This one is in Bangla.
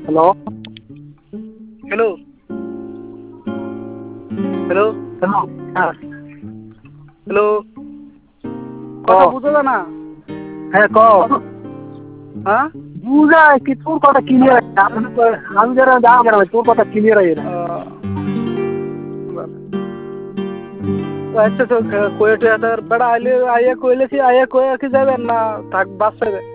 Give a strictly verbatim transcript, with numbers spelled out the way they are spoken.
হ্যালো হ্যালো হ্যালো হ্যালো হ্যাঁ হ্যালো কথা বুঝো না? হ্যাঁ ক হ্যাঁ বুঝা কি তোর কথা ক্লিয়ার আমি যারা যা আমার তোর কথা ক্লিয়ার আই না আচ্ছা তো কোয়েটে তার বড় আইলে আইয়া কইলে কি আইয়া কইয়া কি যাবেন না থাক বাস